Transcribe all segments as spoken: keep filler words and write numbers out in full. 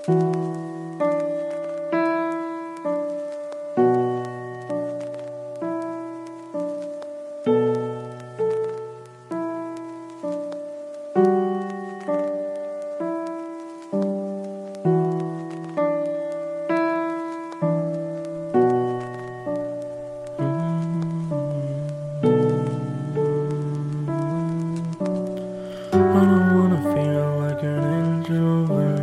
I don't wanna feel like an introvert.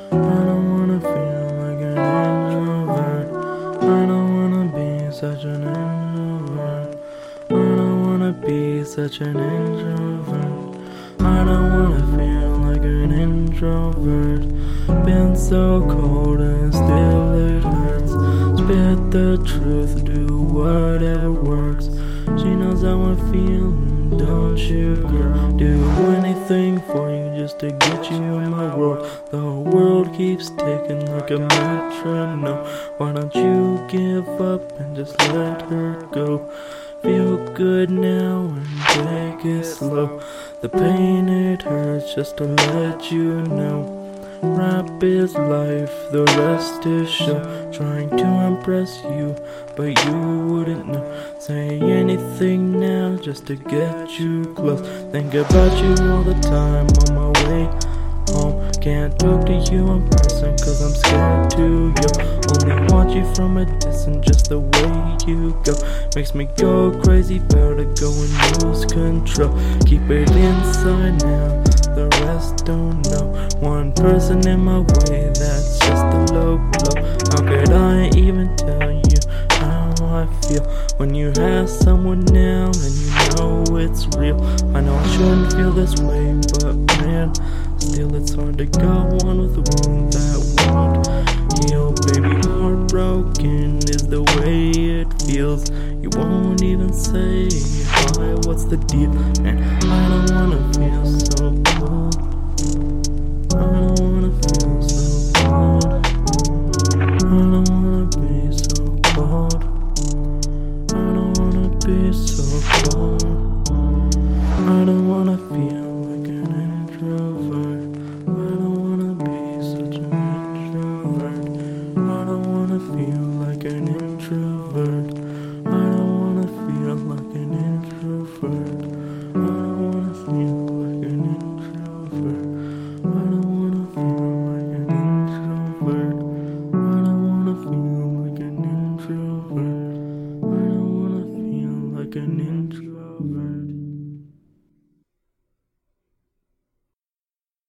I don't wanna feel like an introvert. I don't wanna be such an introvert. I don't wanna be such an introvert. I don't wanna feel like an introvert. Been so cold and still it hurts. Spit the truth, do whatever works. She knows how I feel, don't you, girl? Do anything for you just to get you in my world. The world keeps ticking like a metronome. Why don't you give up and just let her go? Feel good now and take it slow. The pain it hurts just to let you know. Rap is life, the rest is show. Trying to impress you, but you wouldn't know. Say anything now just to get you close. Think about you all the time on my way home. Can't talk to you in person cause I'm scared to yo. Only watch you from a distance, just the way you go makes me go crazy, better go and lose control. Keep it inside now, the rest don't know. One person in my way, that's just a low blow. How could I even tell you how I feel when you have someone now and you know it's real? I know I shouldn't feel this way, but man, still it's hard to go on with a wound that won't heal. Baby, heartbroken is the way it feels. You won't even say hi, what's the deal? And I don't wanna feel